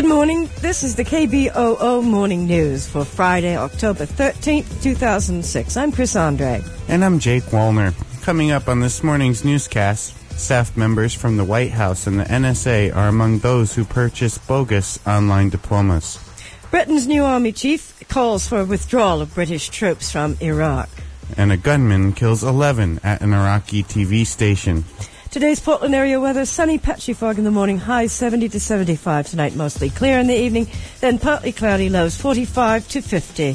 morning. This is the KBOO Morning News for Friday, October 13th, 2006. I'm Chris Andre. And I'm Jake Wallner. Coming up on this morning's newscast, staff members from the White House and the NSA are among those who purchased bogus online diplomas. Britain's new army chief calls for a withdrawal of British troops from Iraq. And a gunman kills 11 at an Iraqi TV station. Today's Portland area weather, sunny, patchy fog in the morning, highs 70 to 75 tonight, mostly clear in the evening, then partly cloudy, lows 45 to 50.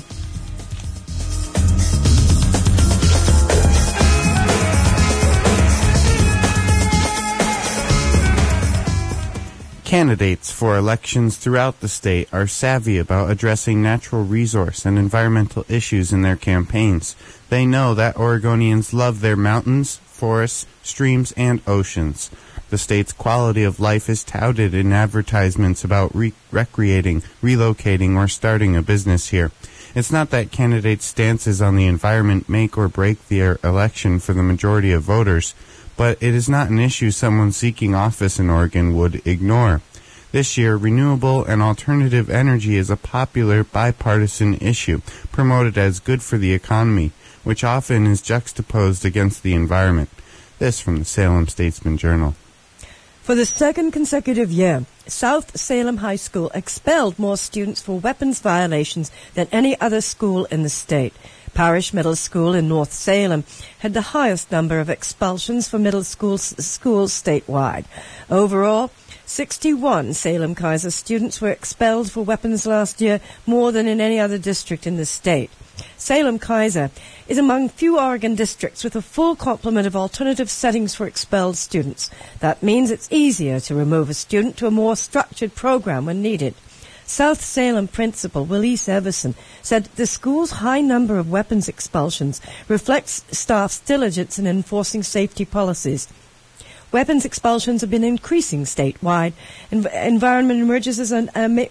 Candidates for elections throughout the state are savvy about addressing natural resource and environmental issues in their campaigns. They know that Oregonians love their mountains, forests, streams, and oceans. The state's quality of life is touted in advertisements about recreating, relocating, or starting a business here. It's not that candidates' stances on the environment make or break their election for the majority of voters, but it is not an issue someone seeking office in Oregon would ignore. This year, renewable and alternative energy is a popular bipartisan issue, promoted as good for the economy, which often is juxtaposed against the environment. This from the Salem Statesman-Journal. For the second consecutive year, South Salem High School expelled more students for weapons violations than any other school in the state. Parish Middle School in North Salem had the highest number of expulsions for middle schools statewide. Overall, 61 Salem-Keizer students were expelled for weapons last year, more than in any other district in the state. Salem-Keizer is among few Oregon districts with a full complement of alternative settings for expelled students. That means it's easier to remove a student to a more structured program when needed. South Salem principal Willis Everson said the school's high number of weapons expulsions reflects staff's diligence in enforcing safety policies. Weapons expulsions have been increasing statewide. Environment emergencies and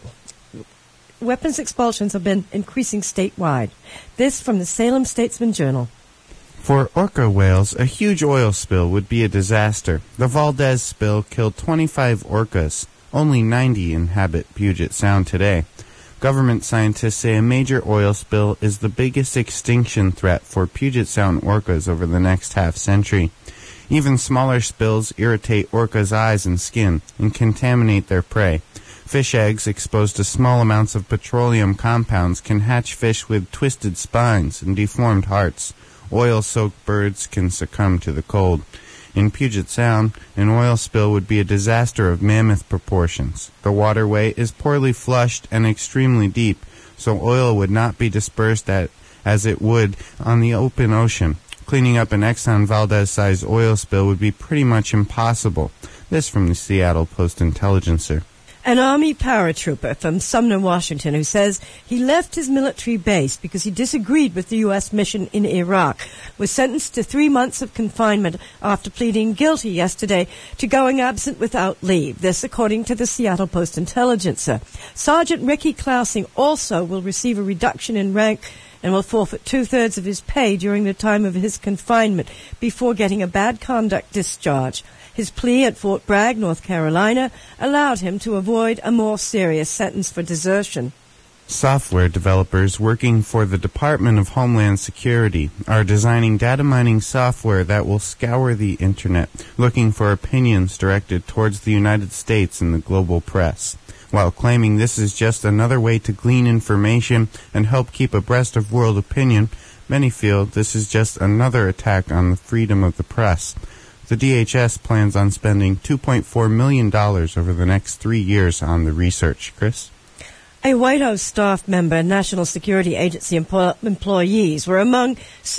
weapons expulsions have been increasing statewide. This from the Salem Statesman-Journal. For orca whales, a huge oil spill would be a disaster. The Valdez spill killed 25 orcas. Only 90 inhabit Puget Sound today. Government scientists say a major oil spill is the biggest extinction threat for Puget Sound orcas over the next half-century. Even smaller spills irritate orcas' eyes and skin and contaminate their prey. Fish eggs exposed to small amounts of petroleum compounds can hatch fish with twisted spines and deformed hearts. Oil-soaked birds can succumb to the cold. In Puget Sound, an oil spill would be a disaster of mammoth proportions. The waterway is poorly flushed and extremely deep, so oil would not be dispersed as it would on the open ocean. Cleaning up an Exxon Valdez-sized oil spill would be pretty much impossible. This from the Seattle Post-Intelligencer. An Army paratrooper from Sumner, Washington, who says he left his military base because he disagreed with the U.S. mission in Iraq, was sentenced to 3 months of confinement after pleading guilty yesterday to going absent without leave. This, according to the Seattle Post-Intelligencer. Sergeant Ricky Klausing also will receive a reduction in rank and will forfeit 2/3 of his pay during the time of his confinement before getting a bad conduct discharge. His plea at Fort Bragg, North Carolina, allowed him to avoid a more serious sentence for desertion. Software developers working for the Department of Homeland Security are designing data mining software that will scour the Internet, looking for opinions directed towards the United States and the global press. While claiming this is just another way to glean information and help keep abreast of world opinion, many feel this is just another attack on the freedom of the press. The DHS plans on spending $2.4 million over the next 3 years on the research. Chris? A White House staff member and National Security Agency employees were among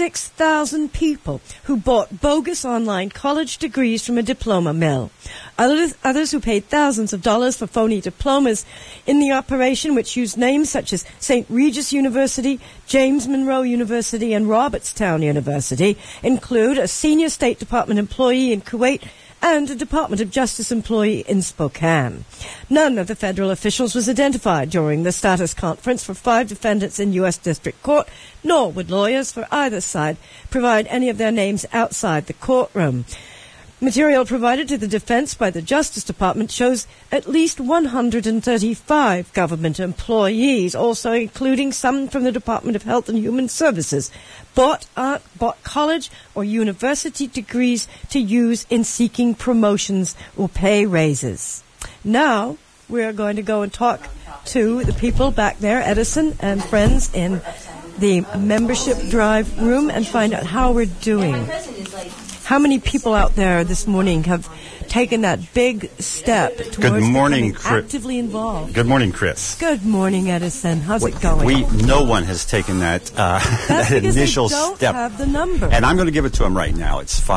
6,000 people who bought bogus online college degrees from a diploma mill. Others who paid thousands of dollars for phony diplomas in the operation, which used names such as St. Regis University, James Monroe University, and Robertstown University, include a senior State Department employee in Kuwait and a Department of Justice employee in Spokane. None of the federal officials was identified during the status conference for 5 defendants in U.S. District Court, nor would lawyers for either side provide any of their names outside the courtroom. Material provided to the defense by the Justice Department shows at least 135 government employees, also including some from the Department of Health and Human Services, bought college or university degrees to use in seeking promotions or pay raises. Now, we're going to go and talk to the people back there, Edison and friends, in the membership drive room and find out how we're doing. How many people out there this morning have taken that big step towards becoming actively involved? Good morning, Chris. Good morning, Edison. How's it going? No one has taken that that initial step. They don't have the number. And I'm going to give it to them right now. It's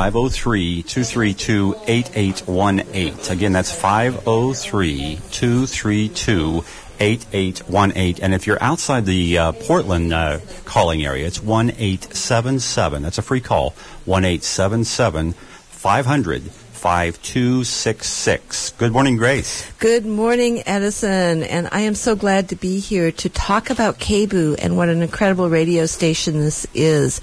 503-232-8818. Again, that's 503-232-8818. And if you're outside the Portland calling area, it's 1-877. That's a free call. 1-877-500-5266. Good morning, Grace. Good morning, Edison. And I am so glad to be here to talk about KBOO and what an incredible radio station this is.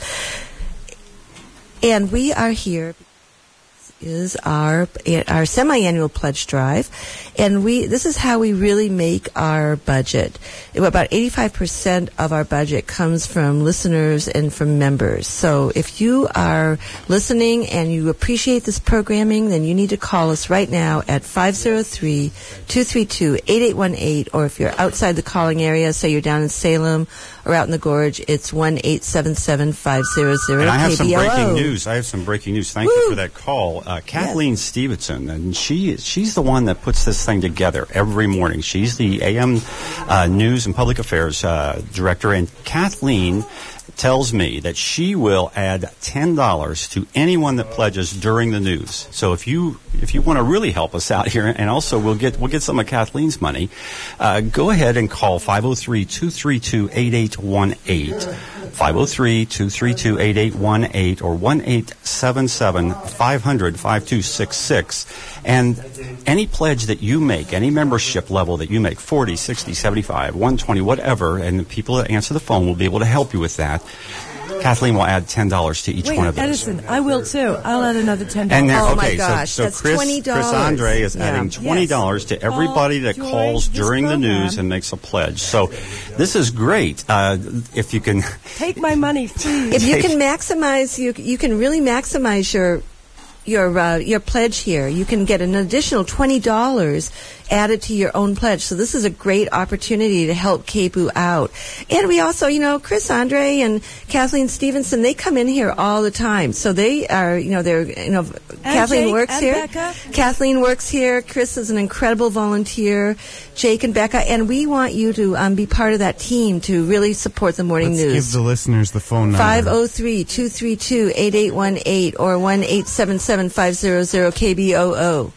And we are here. Is our semi-annual pledge drive, and this is how we really make our budget. About 85% of our budget comes from listeners and from members. So if you are listening and you appreciate this programming, then you need to call us right now at 503-232-8818, or if you're outside the calling area, say you're down in Salem or out in the Gorge, it's 1-877-500-KBOO. And I have some breaking news. Thank you for that call. Kathleen Stevenson, and she's the one that puts this thing together every morning. She's the AM News and Public Affairs Director, and Kathleen tells me that she will add $10 to anyone that pledges during the news. So if you want to really help us out here, and also we'll get some of Kathleen's money, go ahead and call 503-232-8818. 503-232-8818 or 1-877-500-5266. And any pledge that you make, any membership level that you make, 40, 60, 75, 120, whatever, and the people that answer the phone will be able to help you with that. Kathleen will add $10 to each one of those. Edison, I will too. I'll add another $10. And oh my gosh, so that's Chris, $20. Chris Andre is adding $20 to everybody that calls during the news and makes a pledge. So this is great. If you can take my money, please. If you can maximize, you can really maximize your pledge here. You can get an additional $20 added to your own pledge. So this is a great opportunity to help KBOO out. And we also, Chris Andre and Kathleen Stevenson, they come in here all the time. So they are, Kathleen works here. Becca. Kathleen works here. Chris is an incredible volunteer. Jake and Becca. And we want you to be part of that team to really support the morning news. Let's give the listeners the phone number. 503-232-8818 or 1-877-500-KBOO.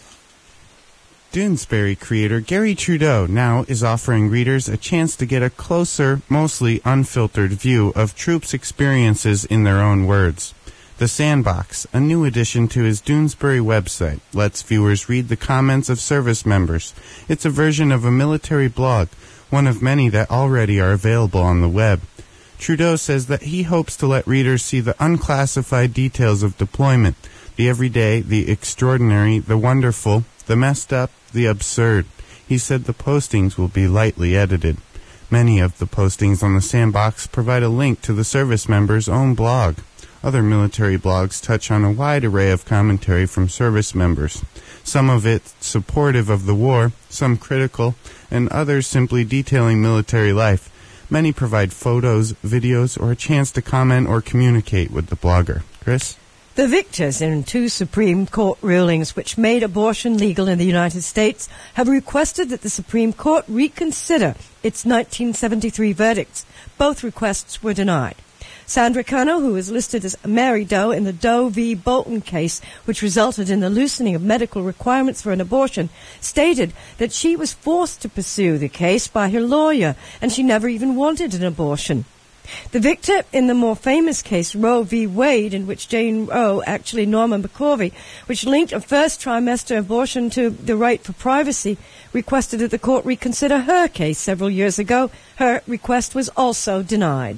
Doonesbury creator Gary Trudeau now is offering readers a chance to get a closer, mostly unfiltered view of troops' experiences in their own words. The Sandbox, a new addition to his Doonesbury website, lets viewers read the comments of service members. It's a version of a military blog, one of many that already are available on the web. Trudeau says that he hopes to let readers see the unclassified details of deployment, the everyday, the extraordinary, the wonderful, the messed up, the absurd. He said the postings will be lightly edited. Many of the postings on the Sandbox provide a link to the service member's own blog. Other military blogs touch on a wide array of commentary from service members. Some of it supportive of the war, some critical, and others simply detailing military life. Many provide photos, videos, or a chance to comment or communicate with the blogger. Chris? The victors in 2 Supreme Court rulings which made abortion legal in the United States have requested that the Supreme Court reconsider its 1973 verdicts. Both requests were denied. Sandra Cano, who is listed as Mary Doe in the Doe v. Bolton case, which resulted in the loosening of medical requirements for an abortion, stated that she was forced to pursue the case by her lawyer and she never even wanted an abortion. The victor in the more famous case, Roe v. Wade, in which Jane Roe, actually Norma McCorvey, which linked a first trimester abortion to the right for privacy, requested that the court reconsider her case several years ago. Her request was also denied.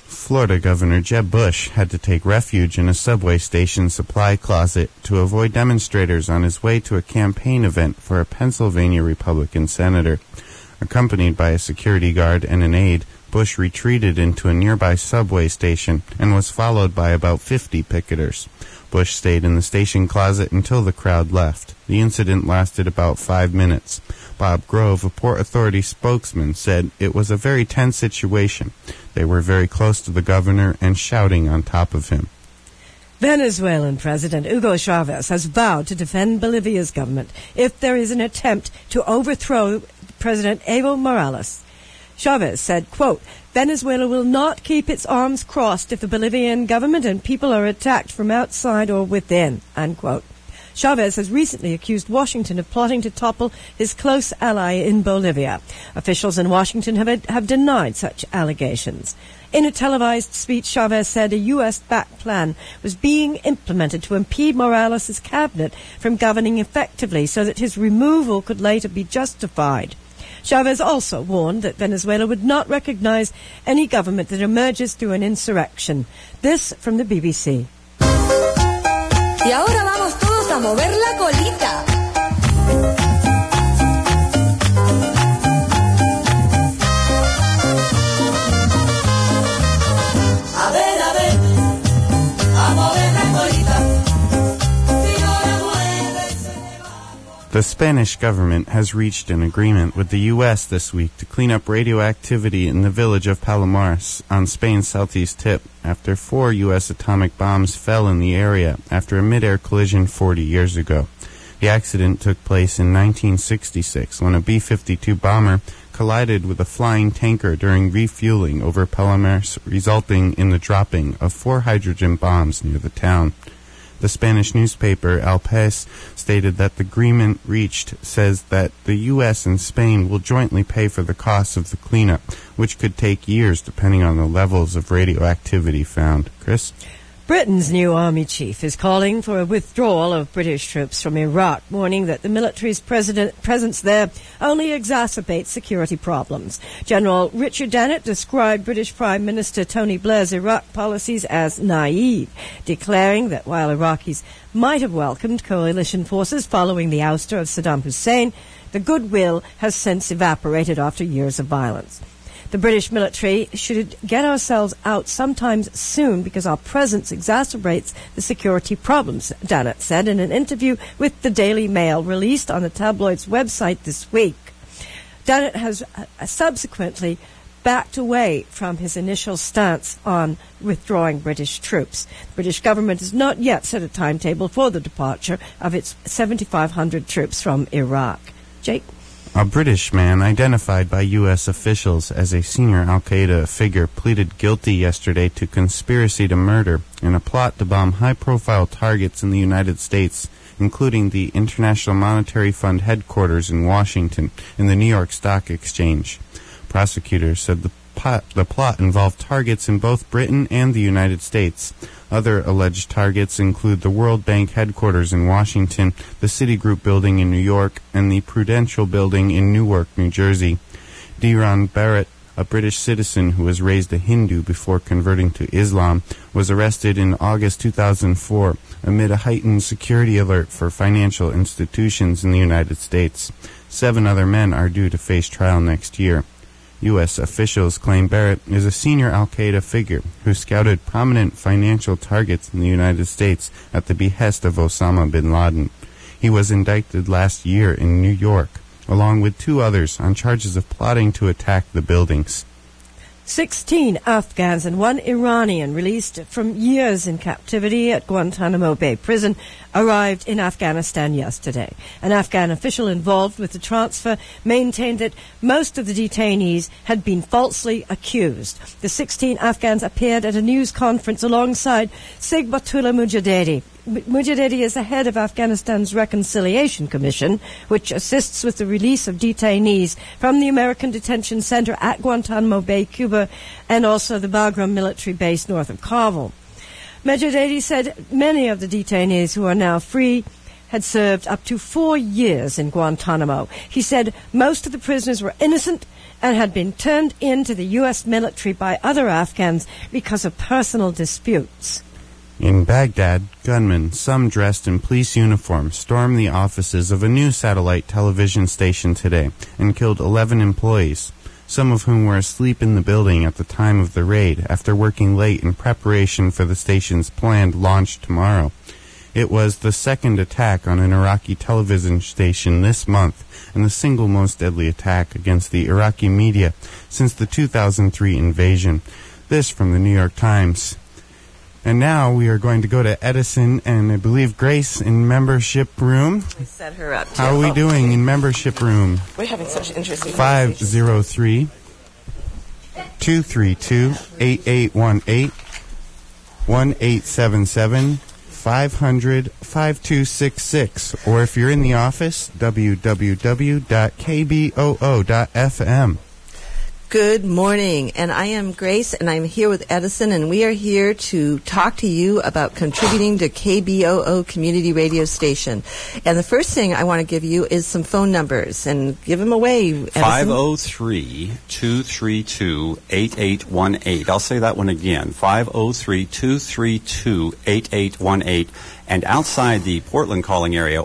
Florida Governor Jeb Bush had to take refuge in a subway station supply closet to avoid demonstrators on his way to a campaign event for a Pennsylvania Republican senator. Accompanied by a security guard and an aide, Bush retreated into a nearby subway station and was followed by about 50 picketers. Bush stayed in the station closet until the crowd left. The incident lasted about 5 minutes. Bob Grove, a Port Authority spokesman, said it was a very tense situation. They were very close to the governor and shouting on top of him. Venezuelan President Hugo Chavez has vowed to defend Bolivia's government if there is an attempt to overthrow President Evo Morales. Chavez said, quote, Venezuela will not keep its arms crossed if the Bolivian government and people are attacked from outside or within, unquote. Chavez has recently accused Washington of plotting to topple his close ally in Bolivia. Officials in Washington have denied such allegations. In a televised speech, Chavez said a U.S.-backed plan was being implemented to impede Morales' cabinet from governing effectively so that his removal could later be justified. Chavez also warned that Venezuela would not recognize any government that emerges through an insurrection. This from the BBC. Y ahora vamos todos a mover la colita. A ver, a mover la colita. The Spanish government has reached an agreement with the U.S. this week to clean up radioactivity in the village of Palomares on Spain's southeast tip after 4 U.S. atomic bombs fell in the area after a mid-air collision 40 years ago. The accident took place in 1966 when a B-52 bomber collided with a flying tanker during refueling over Palomares, resulting in the dropping of 4 hydrogen bombs near the town. The Spanish newspaper El País stated that the agreement reached says that the U.S. and Spain will jointly pay for the costs of the cleanup, which could take years depending on the levels of radioactivity found. Chris? Britain's new army chief is calling for a withdrawal of British troops from Iraq, warning that the military's presence there only exacerbates security problems. General Richard Dennett described British Prime Minister Tony Blair's Iraq policies as naive, declaring that while Iraqis might have welcomed coalition forces following the ouster of Saddam Hussein, the goodwill has since evaporated after years of violence. The British military should get ourselves out sometimes soon because our presence exacerbates the security problems, Dennett said in an interview with the Daily Mail released on the tabloid's website this week. Dennett has subsequently backed away from his initial stance on withdrawing British troops. The British government has not yet set a timetable for the departure of its 7,500 troops from Iraq. Jake? A British man identified by U.S. officials as a senior al-Qaeda figure pleaded guilty yesterday to conspiracy to murder in a plot to bomb high-profile targets in the United States, including the International Monetary Fund headquarters in Washington and the New York Stock Exchange. Prosecutors said the plot involved targets in both Britain and the United States. Other alleged targets include the World Bank headquarters in Washington, the Citigroup building in New York, and the Prudential building in Newark, New Jersey. Diron Barrett, a British citizen who was raised a Hindu before converting to Islam, was arrested in August 2004 amid a heightened security alert for financial institutions in the United States. 7 other men are due to face trial next year. U.S. officials claim Barrett is a senior al-Qaeda figure who scouted prominent financial targets in the United States at the behest of Osama bin Laden. He was indicted last year in New York, along with 2 others on charges of plotting to attack the buildings. 16 Afghans and 1 Iranian released from years in captivity at Guantanamo Bay Prison arrived in Afghanistan yesterday. An Afghan official involved with the transfer maintained that most of the detainees had been falsely accused. The 16 Afghans appeared at a news conference alongside Sigbatullah Mujahedi. Mujahedi is the head of Afghanistan's Reconciliation Commission, which assists with the release of detainees from the American Detention Center at Guantanamo Bay, Cuba, and also the Bagram military base north of Kabul. Mujahedi said many of the detainees who are now free had served up to 4 years in Guantanamo. He said most of the prisoners were innocent and had been turned into the U.S. military by other Afghans because of personal disputes. In Baghdad, gunmen, some dressed in police uniforms, stormed the offices of a new satellite television station today and killed 11 employees, some of whom were asleep in the building at the time of the raid after working late in preparation for the station's planned launch tomorrow. It was the second attack on an Iraqi television station this month and the single most deadly attack against the Iraqi media since the 2003 invasion. This from the New York Times. And now we are going to go to Edison and I believe Grace in membership room. We set her up, too. How are we doing in membership room? We're having such interesting 503-232-8818, 1-877-500-5266, or if you're in the office, www.kboo.fm. Good morning, and I am Grace, and I'm here with Edison, and we are here to talk to you about contributing to KBOO Community Radio Station. And the first thing I want to give you is some phone numbers, and give them away, Edison. 503-232-8818. I'll say that one again, 503-232-8818. And outside the Portland calling area,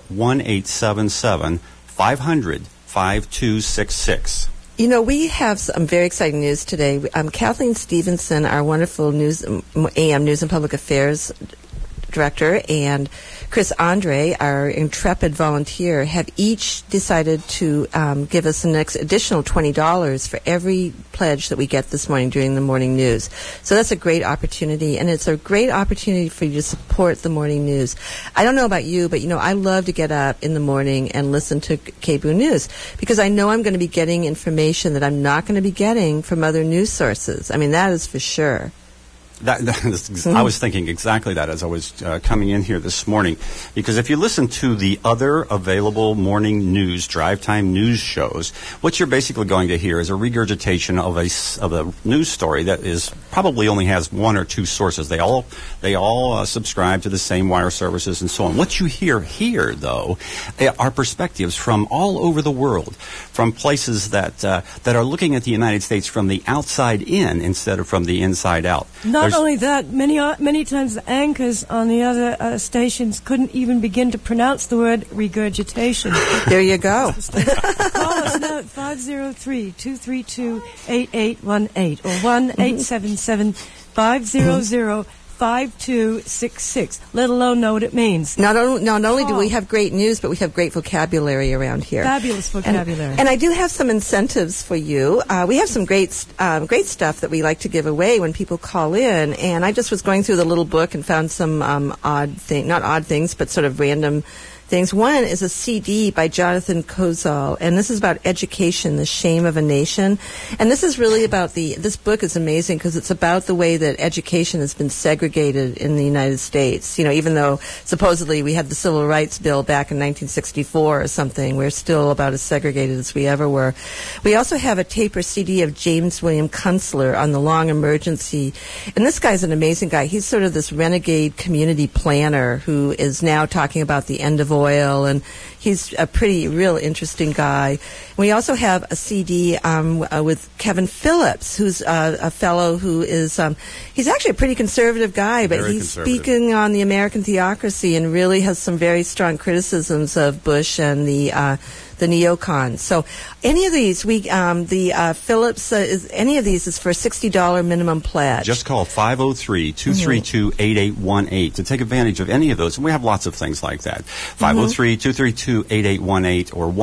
1-877-500-5266. You know, we have some very exciting news today. Kathleen Stevenson, our wonderful AM News and Public Affairs Director, and Chris Andre, our intrepid volunteer, have each decided to give us the next additional $20 for every pledge that we get this morning during the morning news. So that's a great opportunity, and it's a great opportunity for you to support the morning news. I don't know about you, but, you know, I love to get up in the morning and listen to KBOO News because I know I'm going to be getting information that I'm not going to be getting from other news sources. I mean, that is for sure. I was thinking exactly that as I was coming in here this morning, because if you listen to the other available morning news, drive time news shows, what you're basically going to hear is a regurgitation of a news story that is probably only has one or two sources. They all subscribe to the same wire services and so on. What you hear here, though, are perspectives from all over the world, from places that are looking at the United States from the outside in instead of from the inside out. Not only that, many times the anchors on the other stations couldn't even begin to pronounce the word regurgitation. There you go. Call us now at 503-232-8818 or 1-877-500-5266, let alone know what it means. Not only do we have great news, but we have great vocabulary around here. Fabulous vocabulary. And I do have some incentives for you. We have some great stuff that we like to give away when people call in. And I just was going through the little book and found some not odd things, but sort of random things. One is a CD by Jonathan Kozol, and this is about education, the shame of a nation. And this is really about this book is amazing because it's about the way that education has been segregated in the United States. You know, even though supposedly we had the Civil Rights Bill back in 1964 or something, we're still about as segregated as we ever were. We also have a tape or CD of James William Kunstler on the long emergency. And this guy's an amazing guy. He's sort of this renegade community planner who is now talking about the end of oil, and he's a real interesting guy. We also have a CD with Kevin Phillips, who's a fellow who is, he's actually a pretty conservative guy, but he's speaking on the American theocracy and really has some very strong criticisms of Bush and the neocons. So any of these, Phillips, any of these is for a $60 minimum pledge. Just call 503-232-8818 to take advantage of any of those. And we have lots of things like that. 503-232-8818 or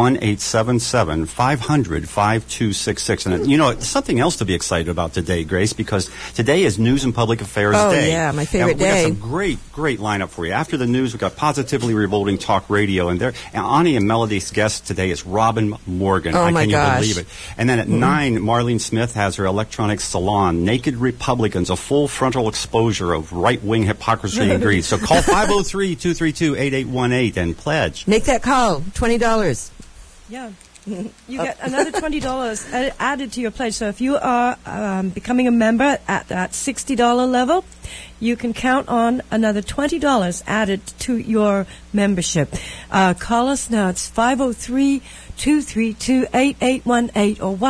1-877-500-5266. And, you know, something else to be excited about today, Grace, because today is News and Public Affairs Day. Oh, yeah, my favorite day. We got some great lineup for you. After the news, we've got Positively Revolting Talk Radio. And Ani and Melody's guest today is Robin Morgan. Oh, my gosh. Can you believe it? And then at 9, Marlene Smith has her electronic salon, Naked Republicans, a full frontal exposure of right-wing hypocrisy and greed. So call 503-232-8818 and pledge. Make that call. $20. Yeah. You get another $20 added to your pledge. So if you are becoming a member at that $60 level, you can count on another $20 added to your membership. Call us now. It's 503-232-8818 or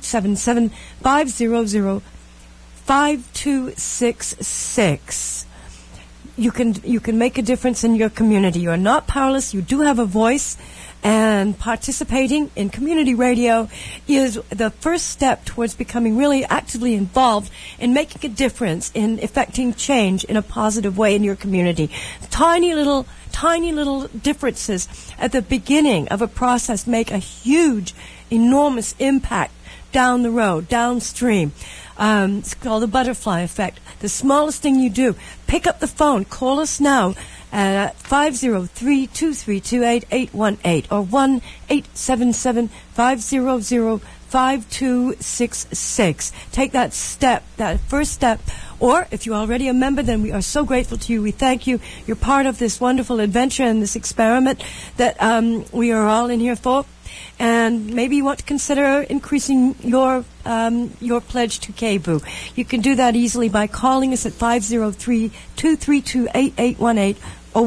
1-877-500-5266. You can make a difference in your community. You are not powerless. You do have a voice. And participating in community radio is the first step towards becoming really actively involved in making a difference, in effecting change in a positive way in your community. Tiny little differences at the beginning of a process make a huge, enormous impact down the road, downstream. It's called the butterfly effect. The smallest thing you do, pick up the phone, call us now at 503-232-8818 or 1-877-500-5266. Take that step, that first step. Or if you're already a member, then we are so grateful to you. We thank you. You're part of this wonderful adventure and this experiment that we are all in here for. And maybe you want to consider increasing your pledge to KBOO. You can do that easily by calling us at 503-232-8818 or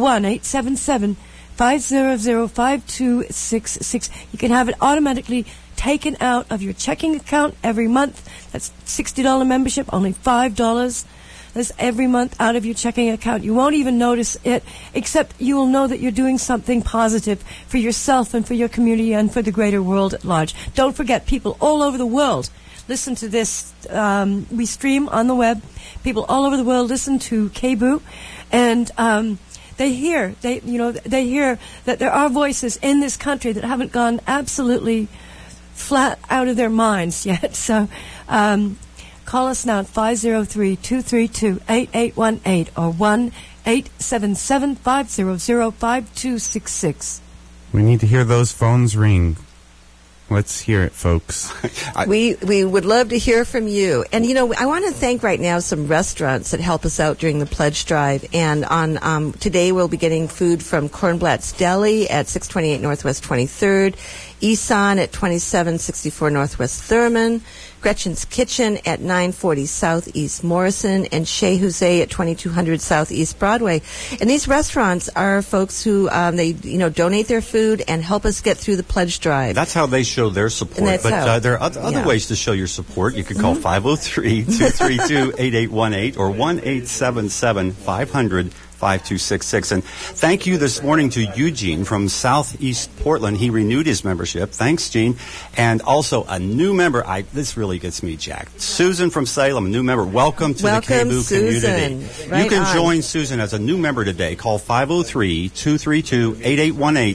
1-877-500-5266. You can have it automatically taken out of your checking account every month. That's $60 membership, only $5. That's every month out of your checking account. You won't even notice it, except you will know that you're doing something positive for yourself and for your community and for the greater world at large. Don't forget, people all over the world listen to this. We stream on the web. People all over the world listen to KBOO, and they hear that there are voices in this country that haven't gone absolutely flat out of their minds yet. So call us now at 503-232-8818 or 1-877-500-5266. We need to hear those phones ring. Let's hear it, folks. We would love to hear from you. And, I want to thank right now some restaurants that help us out during the pledge drive. And on today we'll be getting food from Kornblatt's Deli at 628 Northwest 23rd, Isan at 2764 Northwest Thurman, Gretchen's Kitchen at 940 Southeast Morrison, and Chez Jose at 2200 Southeast Broadway. And these restaurants are folks who they donate their food and help us get through the pledge drive. That's how they show their support. But there are other ways to show your support. You could call 503-232-8818 or 1-877-500-5266. And thank you this morning to Eugene from Southeast Portland. He renewed his membership. Thanks, Gene. And also a new member. This really gets me jacked. Susan from Salem, a new member. Welcome to the KBOO community. Right you can on. join Susan as a new member today. Call 503-232-8818,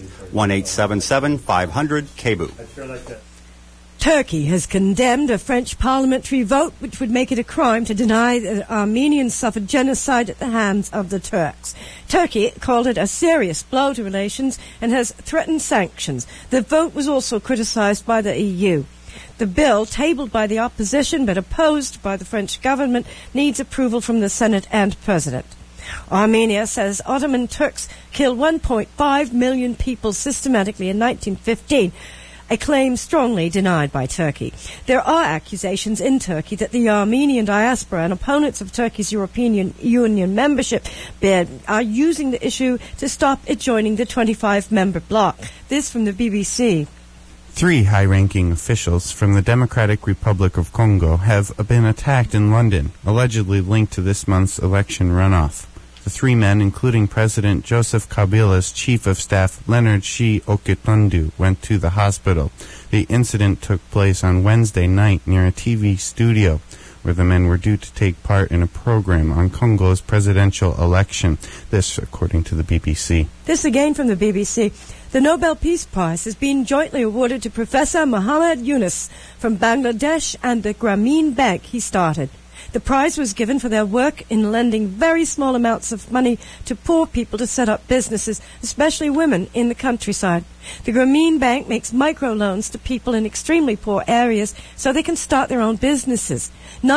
1-877-500-KBOO. Turkey has condemned a French parliamentary vote which would make it a crime to deny that Armenians suffered genocide at the hands of the Turks. Turkey called it a serious blow to relations and has threatened sanctions. The vote was also criticized by the EU. The bill, tabled by the opposition but opposed by the French government, needs approval from the Senate and President. Armenia says Ottoman Turks killed 1.5 million people systematically in 1915, a claim strongly denied by Turkey. There are accusations in Turkey that the Armenian diaspora and opponents of Turkey's European Union membership bid are using the issue to stop it joining the 25-member bloc. This from the BBC. 3 high-ranking officials from the Democratic Republic of Congo have been attacked in London, allegedly linked to this month's election runoff. The 3 men, including President Joseph Kabila's Chief of Staff Leonard Shi Oketundu, went to the hospital. The incident took place on Wednesday night near a TV studio, where the men were due to take part in a program on Congo's presidential election. This, according to the BBC. This again from the BBC. The Nobel Peace Prize has been jointly awarded to Professor Muhammad Yunus from Bangladesh and the Grameen Bank he started. The prize was given for their work in lending very small amounts of money to poor people to set up businesses, especially women in the countryside. The Grameen Bank makes microloans to people in extremely poor areas so they can start their own businesses.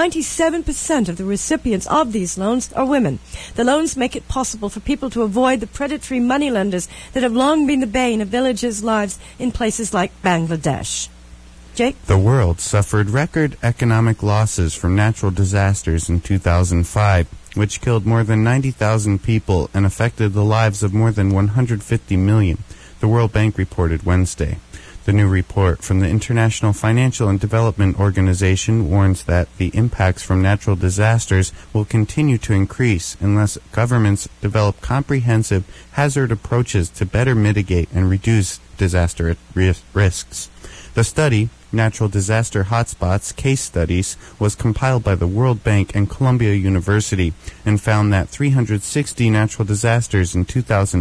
97% of the recipients of these loans are women. The loans make it possible for people to avoid the predatory moneylenders that have long been the bane of villagers' lives in places like Bangladesh. Jake? The world suffered record economic losses from natural disasters in 2005, which killed more than 90,000 people and affected the lives of more than 150 million, the World Bank reported Wednesday. The new report from the International Financial and Development Organization warns that the impacts from natural disasters will continue to increase unless governments develop comprehensive hazard approaches to better mitigate and reduce disaster risks. The study, Natural Disaster Hotspots Case Studies, was compiled by the World Bank and Columbia University and found that 360 natural disasters in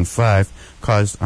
2005 caused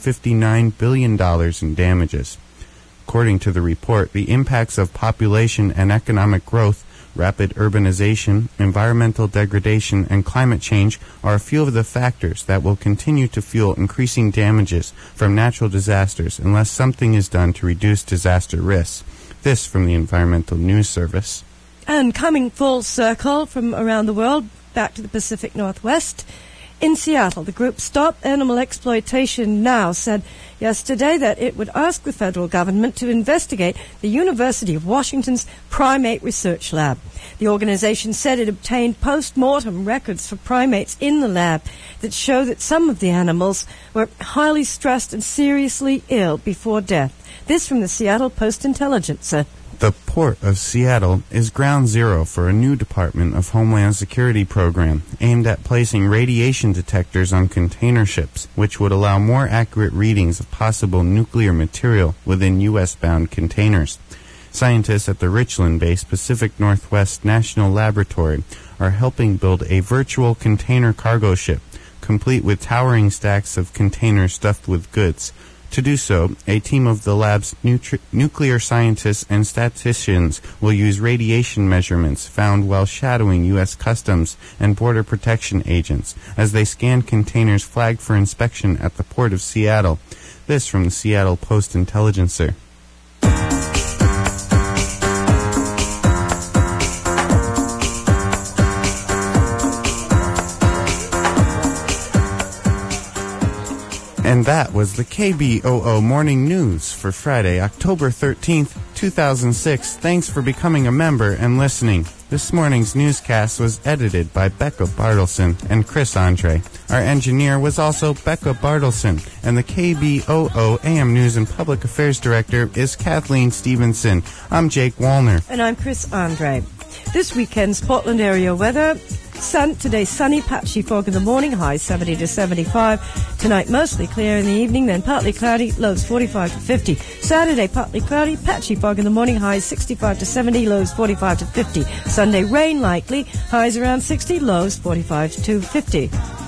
$159 billion in damages. According to the report, the impacts of population and economic growth, rapid urbanization, environmental degradation, and climate change are a few of the factors that will continue to fuel increasing damages from natural disasters unless something is done to reduce disaster risks. This from the Environmental News Service. And coming full circle from around the world, back to the Pacific Northwest, in Seattle, the group Stop Animal Exploitation Now said yesterday that it would ask the federal government to investigate the University of Washington's primate research lab. The organization said it obtained post-mortem records for primates in the lab that show that some of the animals were highly stressed and seriously ill before death. This from the Seattle Post-Intelligencer. The Port of Seattle is ground zero for a new Department of Homeland Security program aimed at placing radiation detectors on container ships, which would allow more accurate readings of possible nuclear material within U.S.-bound containers. Scientists at the Richland-based Pacific Northwest National Laboratory are helping build a virtual container cargo ship, complete with towering stacks of containers stuffed with goods. To do so, a team of the lab's nuclear scientists and statisticians will use radiation measurements found while shadowing U.S. Customs and Border Protection agents as they scan containers flagged for inspection at the Port of Seattle. This from the Seattle Post-Intelligencer. And that was the KBOO Morning News for Friday, October 13th, 2006. Thanks for becoming a member and listening. This morning's newscast was edited by Becca Bartleson and Chris Andre. Our engineer was also Becca Bartleson, and the KBOO AM News and Public Affairs Director is Kathleen Stevenson. I'm Jake Wallner. And I'm Chris Andre. This weekend's Portland area weather. Today sunny, patchy fog in the morning, highs 70 to 75. Tonight mostly clear in the evening, then partly cloudy, lows 45 to 50. Saturday partly cloudy, patchy fog in the morning, highs 65 to 70, lows 45 to 50. Sunday rain likely, highs around 60, lows 45 to 50.